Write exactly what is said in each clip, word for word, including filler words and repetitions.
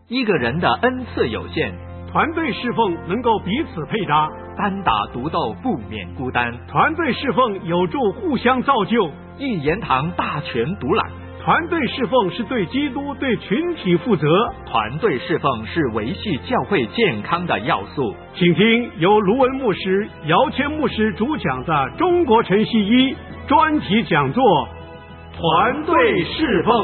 一个人的恩赐有限， 团队侍奉能够彼此配搭， 单打独斗不免孤单。 团队侍奉有助互相造就， 一言堂大权独揽。 团队侍奉是对基督、对群体负责。 团队侍奉是维系教会健康的要素。 请听由卢文牧师、姚谦牧师主讲的《中国晨曦一》专题讲座《团队侍奉》。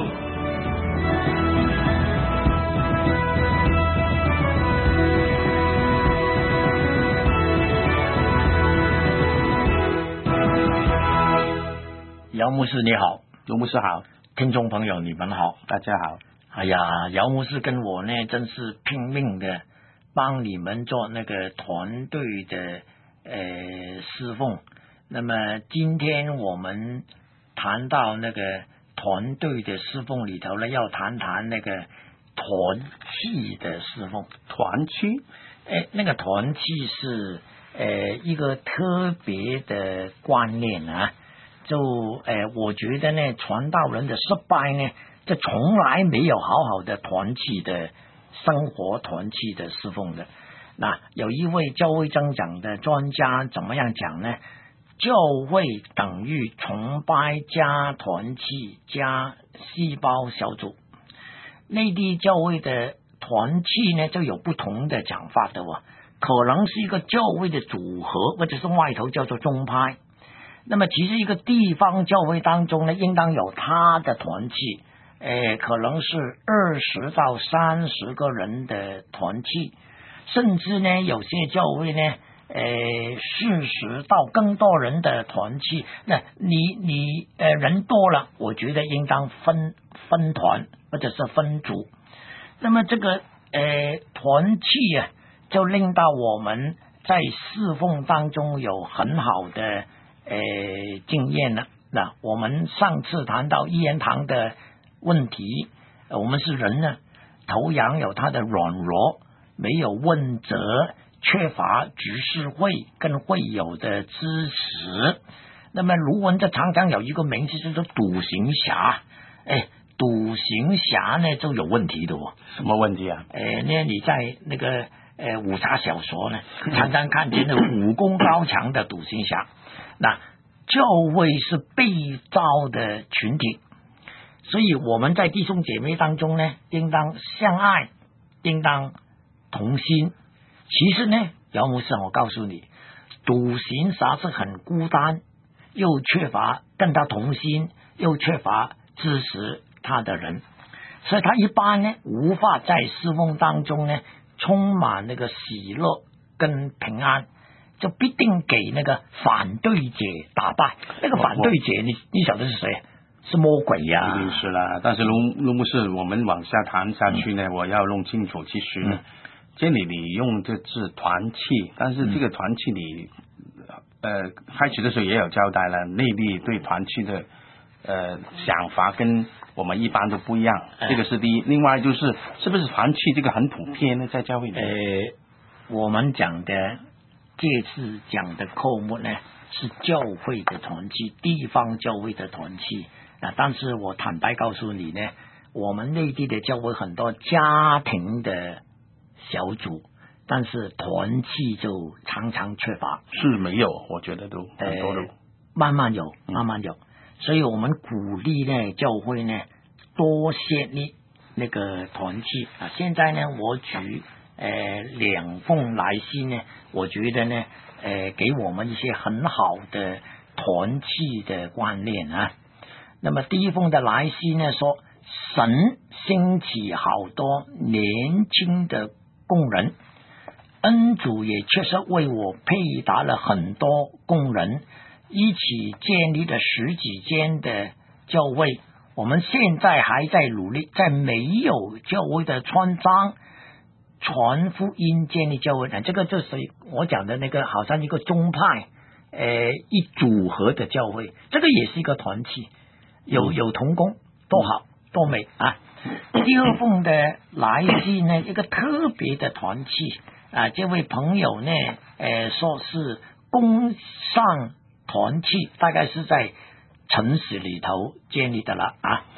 姚牧师你好。 卢牧师好， 听众朋友你们好， 大家好。 哎呀，姚牧师跟我呢真是拼命的帮你们做那个团队的呃侍奉。那么今天我们谈到那个团队的侍奉里头呢，要谈谈那个团契的侍奉。 团契， 哎，那个团契是呃一个特别的观念啊。就呃，我觉得呢，传道人的失败呢，这从来没有好好的团契的生活，团契的侍奉的。那有一位教会增长的专家怎么样讲呢？教会等于崇拜加团契加细胞小组。内地教会的团契呢，就有不同的讲法的哦，可能是一个教会的组合，或者是外头叫做宗派。那么其实一个地方教会当中呢，应当有他的团契，诶，可能是二十到三十个人的团契，甚至呢有些教会呢，诶，四十到更多人的团契。那你你呃人多了，我觉得应当分分团或者是分组。那么这个呃团契啊，就令到我们在侍奉当中有很好的呃，经验了。那我们上次谈到一言堂的问题，我们是人呢，头羊有它的软弱，没有问责，缺乏执事会跟会友的支持。那么卢文这常常有一个名字叫做笃行侠，哎，笃行侠呢就有问题的哦。 什么问题啊？ 哎，那你在那个呃武侠小说呢，常常看见那武功高强的笃行侠。那教会是被造的群体，所以我们在弟兄姐妹当中呢，应当相爱，应当同心。其实呢，姚牧师，我告诉你，笃行侠是很孤单，又缺乏跟他同心，又缺乏支持他的人，所以他一般呢，无法在侍奉当中呢，充满那个喜乐跟平安。就必定给那个反对者打败。那个反对者，你你晓得是谁？是魔鬼呀、啊！ 一定是啦。但是卢卢牧师，我们往下谈下去呢，嗯、我要弄清楚，其实呢，这里你用这字团契，但是这个团契你、嗯、呃开始的时候也有交代了，内地对团契的呃想法跟我们一般都不一样，嗯、这个是第一。另外就是是不是团契这个很普遍呢？在教会里， 呃，我们讲的。这次讲的科目呢是教会的团契，地方教会的团契啊。但是我坦白告诉你呢，我们内地的教会很多家庭的小组，但是团契就常常缺乏。 是没有，我觉得都很多的、呃， 慢慢有，慢慢有。嗯、所以我们鼓励呢，教会呢多建立那个团契啊。现在呢，我举。呃，两封来信呢，我觉得呢，呃，给我们一些很好的团契的观念啊。那么第一封的来信呢，说神兴起好多年轻的工人，恩主也确实为我配搭了很多工人，一起建立了十几间的教会。我们现在还在努力，在没有教会的村庄。传福音建立教会，这个就是我讲的那个，好像一个宗派，呃，一组合的教会，这个也是一个团契，有有同工，多好多美啊！第二封的来信呢，一个特别的团契啊，这位朋友呢，呃，说是工商团契，大概是在城市里头建立的了啊。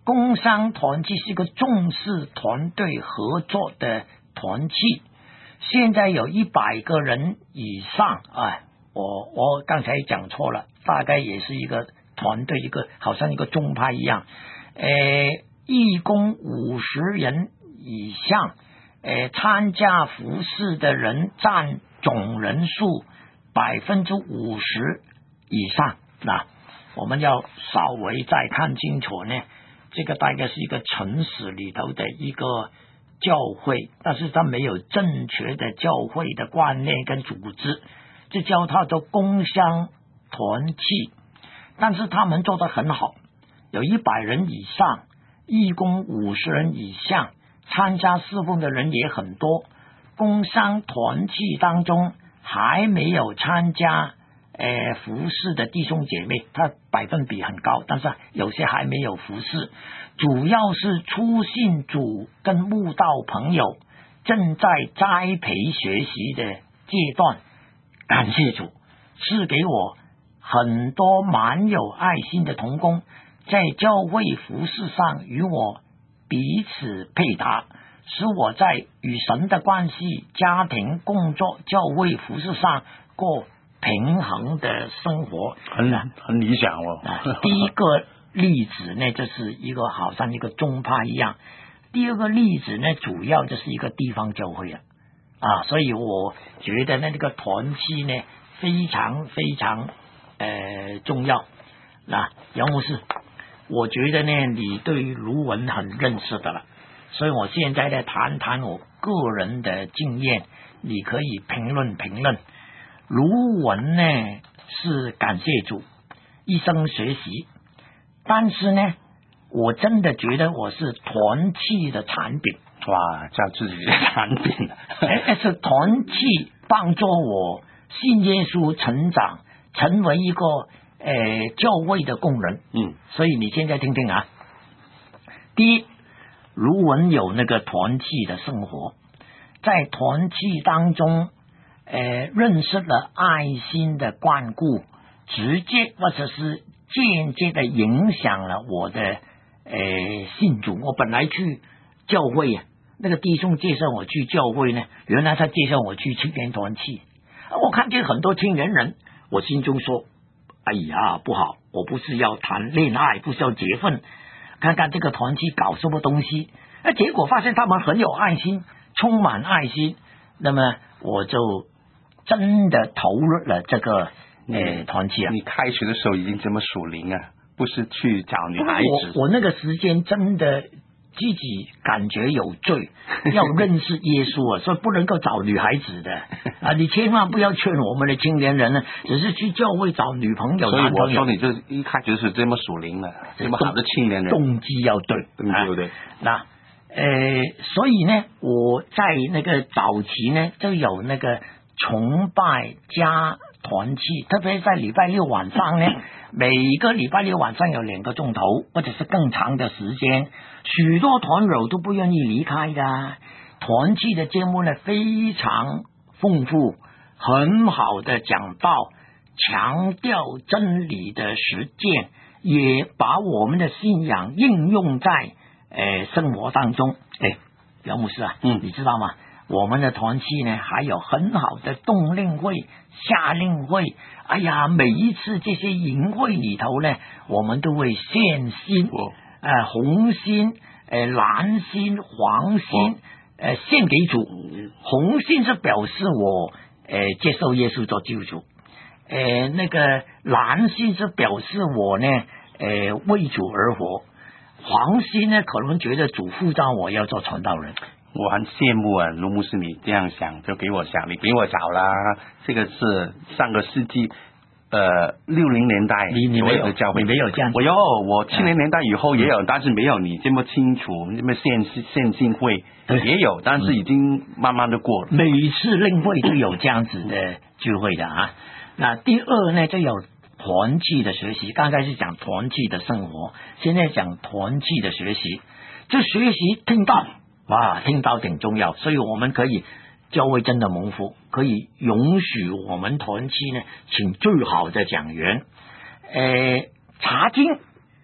工商团契是一个重视团队合作的团契，现在有一百个人以上啊，我我刚才讲错了，大概也是一个团队，一个好像一个宗派一样，呃，义工五十人以上，呃，参加服事的人占总人数百分之五十以上。那我们要稍微再看清楚呢，这个大概是一个城市里头的一个教会，但是它没有正确的教会的观念跟组织，这叫它的工商团契，但是他们做得很好，有一百人以上，义工五十人以上，参加侍奉的人也很多。工商团契当中还没有参加呃服侍的弟兄姐妹，他百分比很高，但是有些还没有服侍，主要是初信主跟慕道朋友正在栽培学习的阶段。感谢主赐给我很多蛮有爱心的同工，在教会服侍上与我彼此配搭，使我在与神的关系、家庭、工作、教会服侍上过平衡的生活， 很很理想哦。 第一个例子呢，就是一个好像一个宗派一样；第二个例子呢，主要就是一个地方教会了啊。所以我觉得呢，这个团契呢非常非常呃重要。那杨牧师，我觉得呢，你对卢文很认识的了，所以我现在呢谈谈我个人的经验，你可以评论评论。卢文呢是感谢主一生学习，但是呢我真的觉得我是团契的产品。 哇，叫自己的产品是团契帮助我信耶稣成长，成为一个呃教会的工人。 嗯， 所以你现在听听啊，第一，卢文有那个团契的生活，在团契当中呃，认识了爱心的关顾，直接或者是间接的影响了我的呃信主。我本来去教会啊，那个弟兄介绍我去教会呢，原来他介绍我去青年团契。我看见很多青年人，我心中说：哎呀，不好！我不是要谈恋爱，不是要结婚，看看这个团契搞什么东西。那结果发现他们很有爱心，充满爱心，那么我就真的投入了这个呃团契啊！ 你开学的时候已经这么属灵啊，不是去找女孩子。 我我那个时间真的自己感觉有罪，要认识耶稣啊，所以不能够找女孩子的啊！你千万不要劝我们的青年人呢，只是去教会找女朋友。 所以我说你就一开始是这么属灵的，这么好的青年人， 动机要对， 对不对？啊、 那呃，所以呢，我在那个早期呢，就有那个崇拜加团契，特别在礼拜六晚上呢，每个礼拜六晚上有两个钟头，或者是更长的时间，许多团友都不愿意离开的。团契的节目呢非常丰富，很好的讲道，强调真理的实践，也把我们的信仰应用在呃生活当中。哎，杨牧师啊， 嗯， 你知道吗？我们的团契呢，还有很好的冬令会、夏令会。哎呀，每一次这些营会里头呢，我们都会献心， 哦、 呃，红心、呃，蓝心、黄心，哦、呃，献给主。红心是表示我呃接受耶稣做救主，呃，那个蓝心是表示我呢，呃，为主而活。黄心呢，可能觉得主呼召我要做传道人。 我很羡慕啊，卢牧师你这样想，就给我想，你比我早啦。这个是上个世纪呃六零年代， 你你没有教会， 你没有这样子。 我有，我七零年代以后也有，嗯、但是没有你这么清楚，这么献献信会也有，但是已经慢慢的过了。 每次令会都有这样子的聚会的啊。那第二呢，就有团契的学习。刚才是讲团契的生活，现在讲团契的学习。这学习听到。哇，听到挺重要，所以我们可以教会真的蒙福，可以允许我们团契呢请最好的讲员，呃，查经，呃，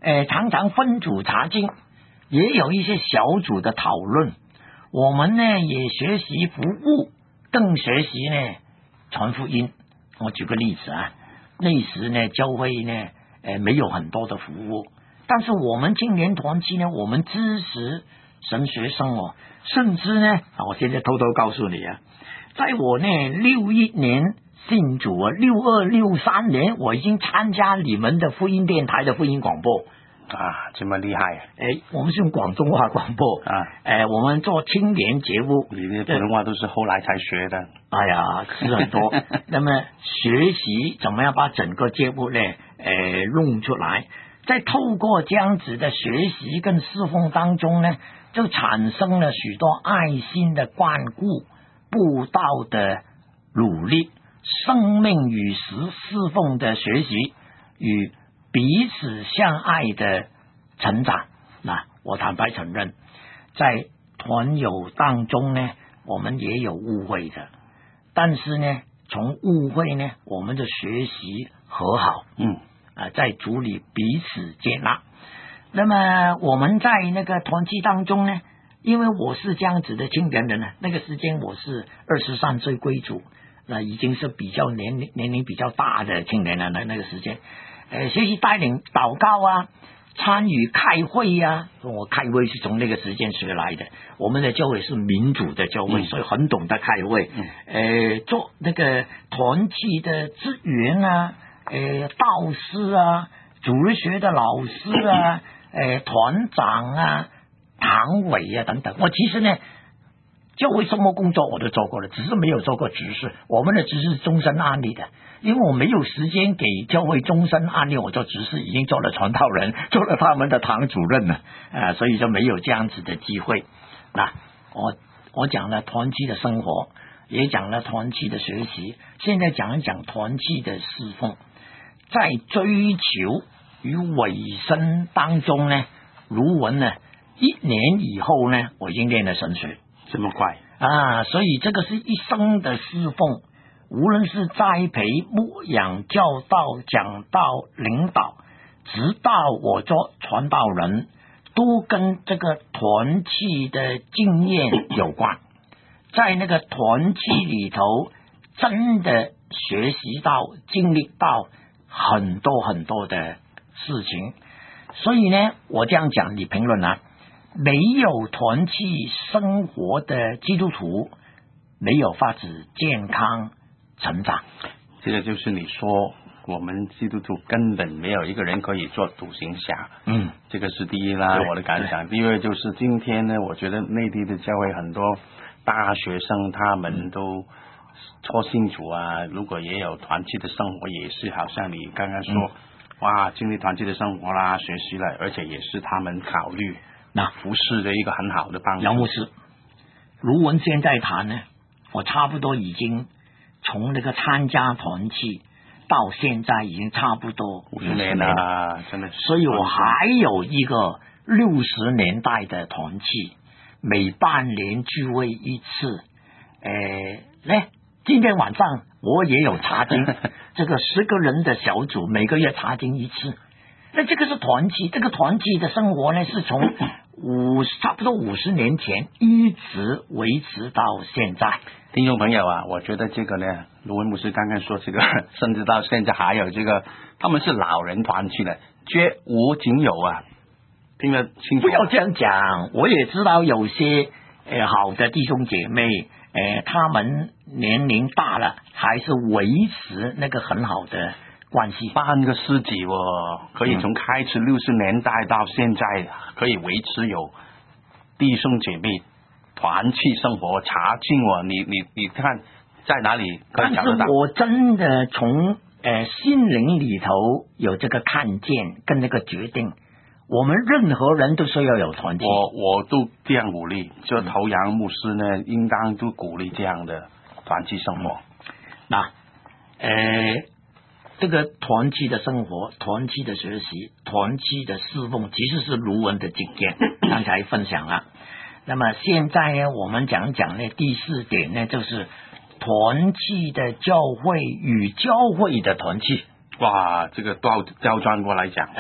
呃，常常分组查经，也有一些小组的讨论。我们呢也学习服务，更学习呢传福音。我举个例子啊，那时呢教会呢呃没有很多的服务，但是我们青年团契呢，我们支持神学生哦，甚至呢，我现在偷偷告诉你啊，在我呢六一年信主啊，六二六三年我已经参加你们的福音电台的福音广播。 啊，这么厉害！ 哎，我们是用广东话广播啊， 哎，我们做青年节目， 你的普通话都是后来才学的。 哎呀，是很多。那么学习怎么样把整个节目呢，呃，弄出来，在透过这样子的学习跟侍奉当中呢，就产生了许多爱心的关顾、布道的努力、生命与时侍奉的学习与彼此相爱的成长。那我坦白承认，在团友当中呢，我们也有误会的，但是呢，从误会呢，我们的学习和好， 嗯啊，在主里彼此接纳。那么我们在那个团契当中呢，因为我是这样子的青年人呢，那个时间我是二十三岁归主，那已经是比较年龄年龄比较大的青年人了。那个时间，呃，学习带领祷告啊，参与开会呀、啊，我开会是从那个时间学来的。我们的教会是民主的教会，嗯、所以很懂得开会。嗯、呃，做那个团契的职员啊，呃，导师啊，主日学的老师啊，呃，团长啊，堂委啊等等。我其实呢，教会什么工作我都做过了，只是没有做过执事。我们的执事是终身安利的，因为我没有时间给教会终身安利，我做执事已经做了传道人，做了他们的堂主任了啊、呃，所以就没有这样子的机会。那我我讲了团契的生活，也讲了团契的学习，现在讲一讲团契的侍奉。在追求与委身当中呢，如文呢，一年以后呢，我已经练了神学。 这么快啊！所以这个是一生的侍奉，无论是栽培、牧养、教导、讲道、领导，直到我做传道人，都跟这个团契的经验有关。在那个团契里头，真的学习到、经历到很多很多的事情。所以呢，我这样讲，你评论啊。没有团契生活的基督徒，没有法子健康成长。 这个就是你说我们基督徒根本没有一个人可以做独行侠。嗯，这个是第一啦，我的感想。第二就是今天呢，我觉得内地的教会很多大学生他们都初信主啊，如果也有团契的生活，也是好像你刚刚说，嗯、哇，经历团契的生活啦，学习了，而且也是他们考虑。那服侍的一个很好的帮助。 杨牧师，如文现在谈呢，我差不多已经从那个参加团契到现在已经差不多五十年了，真的。 所以我还有一个六十年代的团契，每半年聚会一次。诶，来，今天晚上我也有查经，这个十个人的小组，每个月查经一次。那这个是团契，这个团契的生活呢，是从五差不多五十年前一直维持到现在。 听众朋友啊，我觉得这个呢，卢文牧师刚刚说这个，甚至到现在还有这个，他们是老人团契的，绝无仅有啊，听得清楚？ 不要这样讲，我也知道有些呃好的弟兄姐妹，呃，他们年龄大了，还是维持那个很好的关系。 半个世纪哦，可以从开始六十年代到现在，可以维持有弟兄姐妹团契生活查经哦。你你你看在哪里可以找得到？ 但是我真的从呃心灵里头有这个看见跟这个决定，我们任何人都需要有团契。 我我都这样鼓励，就头羊牧师呢，应当都鼓励这样的团契生活。 那呃。这个团契的生活，团契的学习，团契的侍奉，其实是卢文的经验，刚才分享了。那么现在呢，我们讲讲呢，第四点呢，就是团契的教会与教会的团契。 哇，这个倒倒转过来讲， 呃，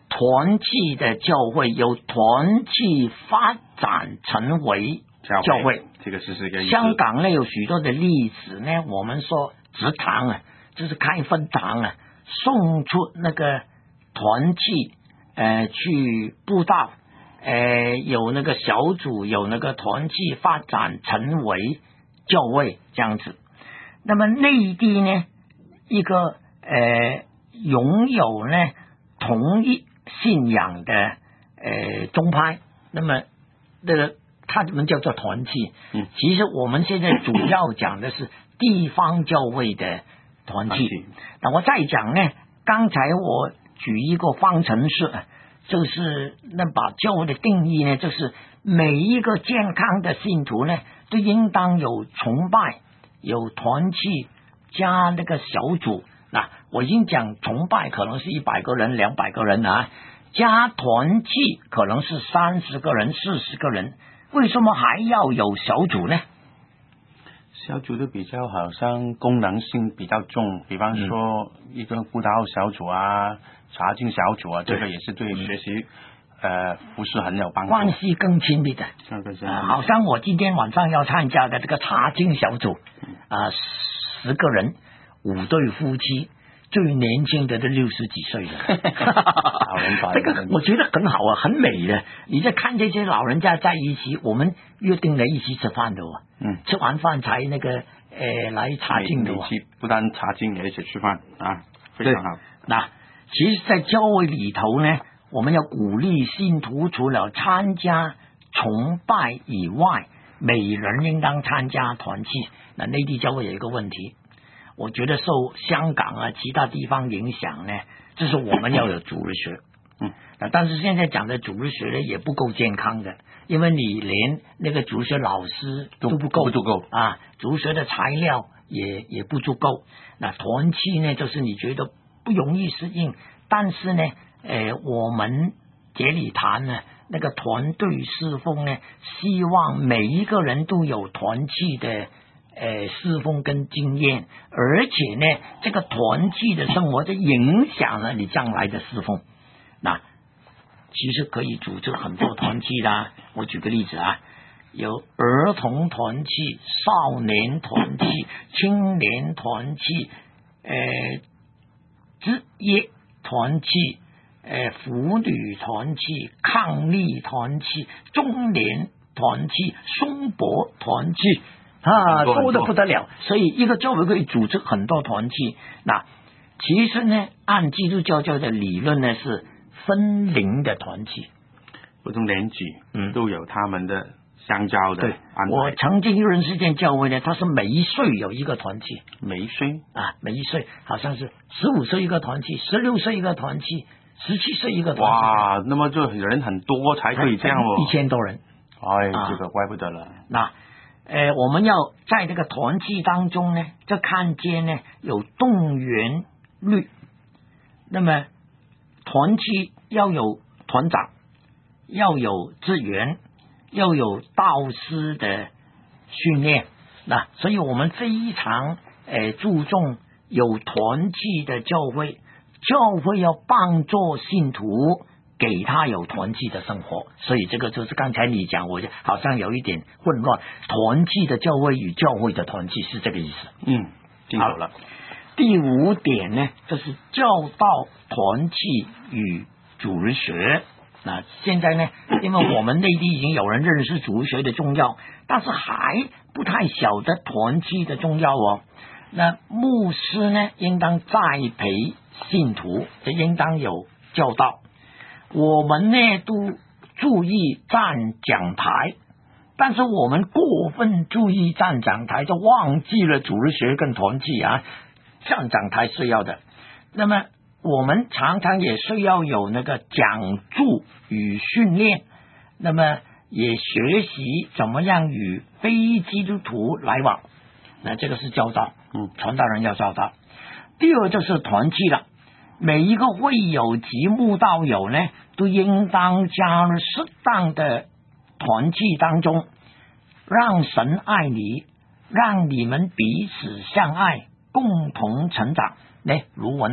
团契的教会，由团契发展成为教会。 这个是这个意思。 香港呢有许多的例子呢，我们说植堂啊，就是开分堂啊，送出那个团契呃去布道，呃有那个小组，有那个团契发展成为教会这样子。那么内地呢，一个呃拥有呢同一信仰的呃宗派，那么这个他们叫做团契。 嗯， 其实我们现在主要讲的是地方教会的团契。那我再讲呢，刚才我举一个方程式，就是那把教会的定义呢，就是每一个健康的信徒呢，都应当有崇拜，有团契加那个小组。那我已经讲崇拜可能是一百个人、两百个人啊，加团契可能是三十个人、四十个人。为什么还要有小组呢？ 小组的比较好像功能性比较重，比方说一个布道小组啊、查经小组啊，这个也是对学习呃服事很有帮助， 关系更亲密的。呃、好像我今天晚上要参加的这个查经小组啊、呃，十个人，五对夫妻。最年轻的都六十几岁了，这个我觉得很好啊，很美的。你在看这些老人家在一起，我们约定了一起吃饭的哦， 嗯， 吃完饭才那个呃来查经的哦， 不但查经也一起吃饭啊，非常好。 那其实，在教会里头呢，我们要鼓励信徒除了参加崇拜以外，每人应当参加团契。那内地教会有一个问题。我觉得受香港啊其他地方影响呢，就是我们要有主日学， 嗯， 但是现在讲的主日学呢也不够健康的，因为你连那个主日学老师都不够， 不足够啊，主日学的材料也也不足够。那团契呢，就是你觉得不容易适应，但是呢，呃，我们节理坛呢那个团队侍奉呢，希望每一个人都有团契的。呃，侍奉跟经验，而且呢，这个团契的生活就影响了你将来的侍奉。那其实可以组织很多团契啦。我举个例子啊，有儿童团契、少年团契、青年团契、呃，职业团契、呃，妇女团契、抗力团契、中年团契、松柏团契。啊，多得不得了，所以一个教会可以组织很多团契。那其实呢，按基督教教的理论呢，是分龄的团契， 不同年纪嗯都有他们的相交的安排。 我曾经认识一间教会呢，它是每一岁有一个团契， 每一岁啊，每一岁好像是十五岁一个团契，十六岁一个团契，十七岁一个团契。 哇，那么就人很多才可以这样哦， 一千多人。 哎，这个怪不得了。 那。呃，我们要在这个团契当中呢，就看见呢有动员率。那么团契要有团长，要有资源，要有导师的训练。那所以我们非常呃注重有团契的教会，教会要帮助信徒。给他有团契的生活，所以这个就是刚才你讲，我就好像有一点混乱。团契的教会与教会的团契是这个意思。 嗯，听懂了。 第五点呢，就是教导团契与主日学。那现在呢，因为我们内地已经有人认识主日学的重要，但是还不太晓得团契的重要哦。那牧师呢，应当栽培信徒，就应当有教导。我们呢都注意站讲台，但是我们过分注意站讲台，就忘记了主日学跟团契啊。站讲台是要的，那么我们常常也需要有那个讲助与训练，那么也学习怎么样与非基督徒来往。那这个是教导，嗯，传道人要教导。第二就是团契了。每一个会友及慕道友呢，都应当加入适当的团契当中，让神爱你，让你们彼此相爱，共同成长。呢，卢文呢，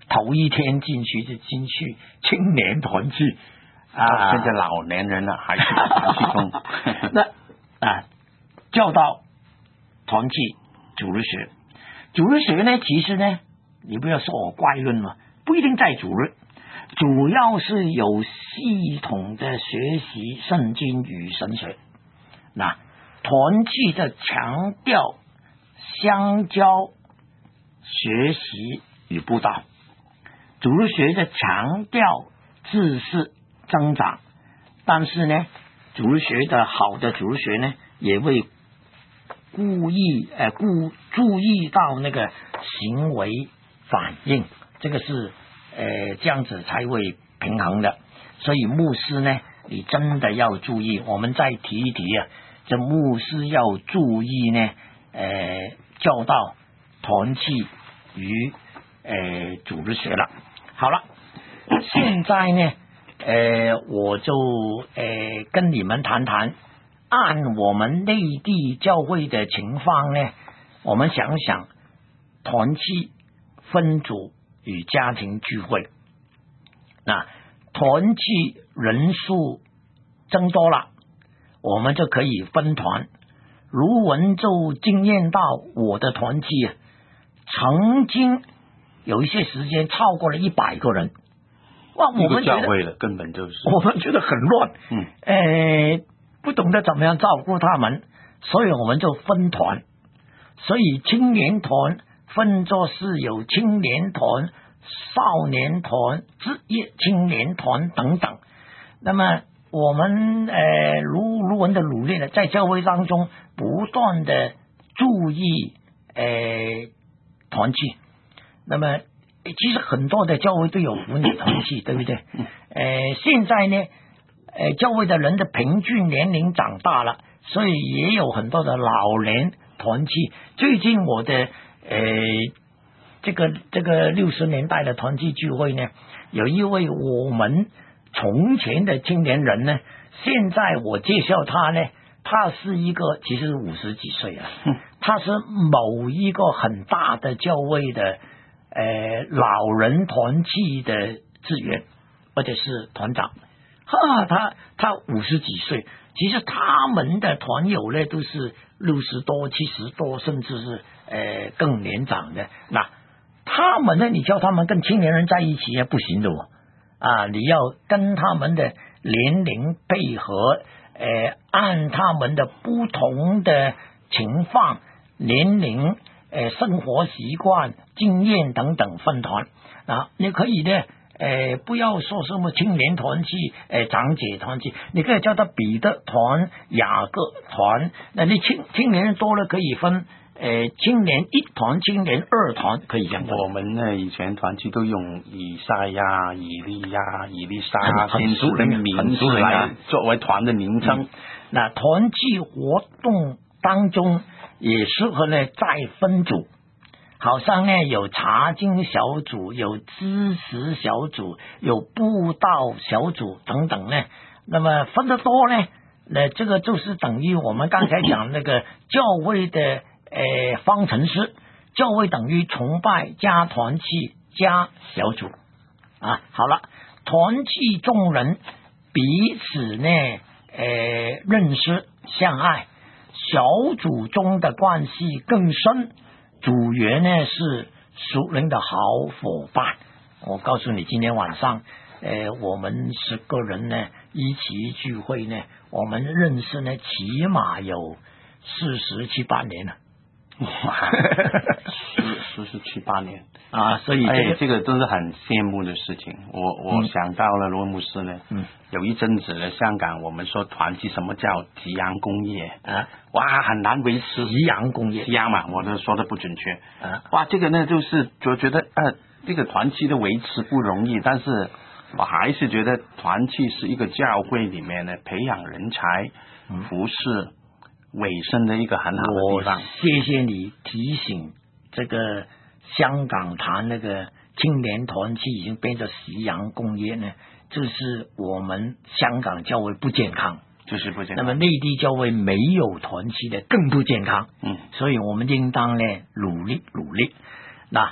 头一天进去就进去青年团契啊， 现在老年人了还是团契中。 那啊，教导团契主日学，主日学呢，其实呢，你不要说我怪论嘛，不一定在主日，主要是有系统的学习圣经与神学。那团契的强调相交学习与布道，主日学的强调知识增长，但是呢，主日学的好的主日学呢，也会故意呃故注意到那个行为反应，这个是呃这样子才会平衡的。所以牧师呢，你真的要注意，我们再提一提啊，这牧师要注意呢，呃教导团契与呃主日学了。好了，现在呢，呃我就呃跟你们谈谈，按我们内地教会的情况呢，我们想想团契、分组与家庭聚会。那团契人数增多了，我们就可以分团。卢文就经验到我的团契曾经有一些时间超过了一百个人，哇，我们教会了根本就是， 我们觉得很乱，嗯，呃，不懂得怎么样照顾他们，所以我们就分团。所以青年团分作是有青年团、少年团、职业青年团等等。那么我们呃卢卢文的努力呢，在教会当中不断的注意呃团契。那么其实很多的教会都有妇女团契，对不对？呃，现在呢，呃，教会的人的平均年龄长大了，所以也有很多的老年团契。最近我的呃这个这个六十年代的团契聚会呢，有一位我们从前的青年人呢，现在我介绍他呢，他是一个其实五十几岁了，他是某一个很大的教会的呃老人团契的职员或者是团长，哈，他他五十几岁，其实他们的团友呢都是六十多、七十多，甚至是呃更年长的。那他们呢，你叫他们跟青年人在一起也不行的哦。啊，你要跟他们的年龄配合，呃，按他们的不同的情况、年龄、呃，生活习惯、经验等等分团啊。你可以呢，呃，不要说什么青年团契、呃，长姐团契，你可以叫他彼得团、雅各团。那你青青年人多了，可以分。呃，青年一团、青年二团可以这样。 我们呢以前团契都用以赛亚、以利亚、以利沙先知的名字来作为团的名称。 嗯、那团契活动当中也适合呢再分组，好像呢有查经小组、有知识小组、有布道小组等等呢。那么分得多呢，那这个就是等于我们刚才讲那个教会的。呃，方程式，教会等于崇拜加团契加小组啊。好了，团契众人彼此呢，呃，认识相爱，小组中的关系更深。组员呢是属灵的好伙伴。我告诉你，今天晚上，呃，我们十个人呢一起聚会呢，我们认识呢起码有四十七八年了。 哇，十十十七八年啊！所以这个、 哎、这个真是很羡慕的事情。我我想到了罗牧师呢，嗯，有一阵子呢，香港我们说团契，什么叫夕阳工业啊？哇，很难维持夕阳工业， 夕阳嘛，我都说的不准确啊。 哇，这个呢，就是就觉得呃，这个团契的维持不容易，但是我还是觉得团契是一个教会里面呢培养人才、嗯、服侍。尾声的一个很好的地方。 谢谢你提醒，这个香港谈那个青年团契已经变成夕阳工业呢，这是我们香港教会不健康， 就是不健康。 那么内地教会没有团契的更不健康，嗯，所以我们应当呢努力努力。那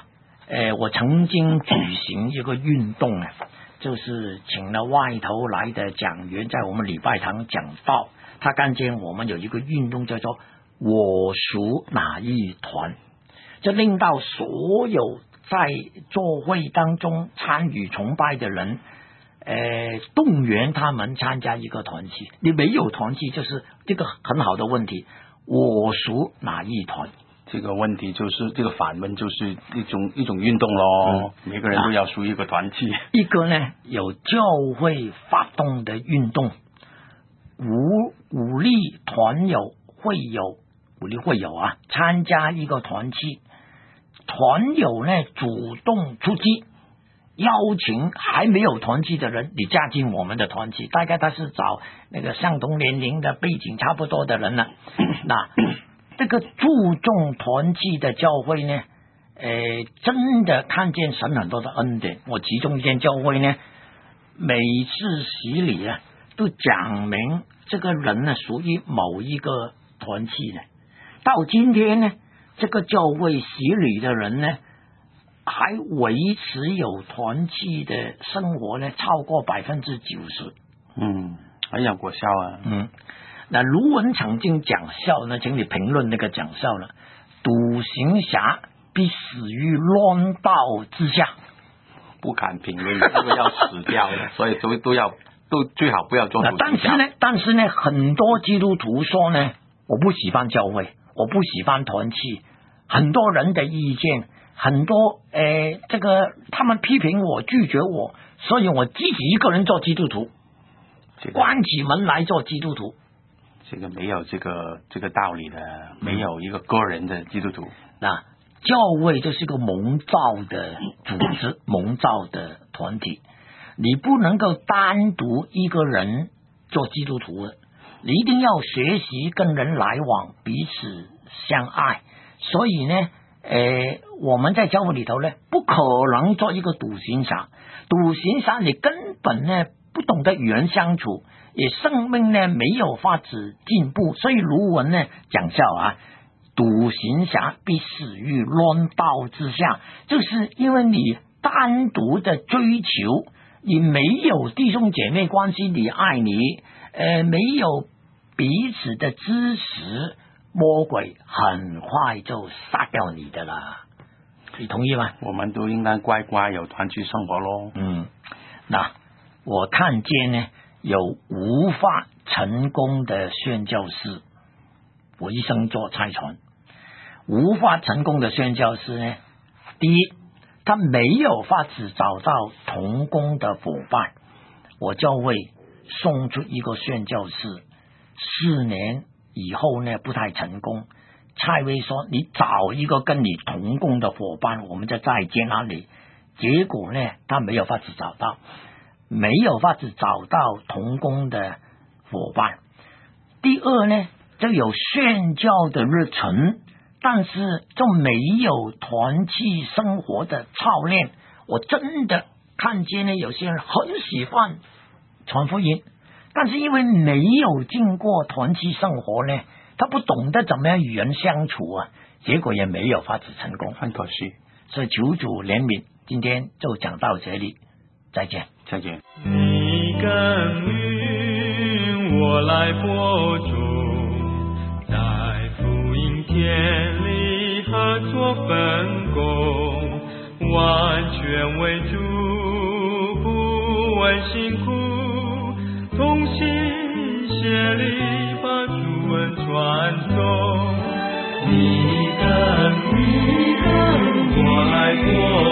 呃，我曾经举行一个运动啊，就是请了外头来的讲员在我们礼拜堂讲道，他看见我们有一个运动叫做我属哪一团，这令到所有在座会当中参与崇拜的人，呃，动员他们参加一个团契。你没有团契，就是这个很好的问题。我属哪一团？ 这个问题就是这个反问，就是一种一种运动咯、嗯，每个人都要属于一个团契。 一个呢有教会发动的运动，鼓鼓励团友会友鼓励会友啊参加一个团契，团友呢主动出击，邀请还没有团契的人，你加进我们的团契，大概他是找那个相同年龄的背景差不多的人了。那这个注重团契的教会呢，呃，真的看见神很多的恩典。我其中一间教会呢，每次洗礼啊，都讲明这个人呢属于某一个团契的。到今天呢，这个教会洗礼的人呢，还维持有团契的生活呢，超过百分之九十。 嗯，很有果效啊。 嗯。那卢文曾经讲笑呢，请你评论那个讲笑了。笃行侠必死于乱道之下， 不敢评论，这个要死掉的，所以都都要都最好不要做笃行侠。 但是呢，但是呢，很多基督徒说呢，我不喜欢教会，我不喜欢团契，很多人的意见，很多呃，这个他们批评我，拒绝我，所以我自己一个人做基督徒，这个、关起门来做基督徒。 这个没有这个这个道理的，没有一个个人的基督徒。 那教会就是一个蒙召的组织，蒙召的团体，你不能够单独一个人做基督徒的，你一定要学习跟人来往，彼此相爱。所以呢，呃，我们在教会里头呢，不可能做一个笃行侠。笃行侠你根本呢不懂得与人相处。也生命呢没有法子进步，所以卢文呢讲笑啊，笃行侠必死于乱道之下，就是因为你单独的追求，你没有弟兄姐妹关系，你爱你，呃，没有彼此的支持，魔鬼很快就杀掉你的啦。你同意吗？ 我们都应该乖乖有团契生活咯。 嗯，那我看见呢。有无法成功的宣教士，我一生做差传。无法成功的宣教士呢，第一，他没有法子找到同工的伙伴。我教会送出一个宣教士，四年以后呢不太成功。蔡威说：“你找一个跟你同工的伙伴，我们就再见那里。”结果呢，他没有法子找到。没有法子找到同工的伙伴。第二呢，就有宣教的热忱，但是就没有团契生活的操练。我真的看见呢，有些人很喜欢传福音，但是因为没有经过团契生活呢，他不懂得怎么样与人相处啊，结果也没有法子成功， 很可惜。 所以求主怜悯，今天就讲到这里。再见， 再见。 你耕耘，我来播种，在福音田里合作分工，完全为主，不问辛苦，同心协力把主恩传颂。你耕耘，我来播种。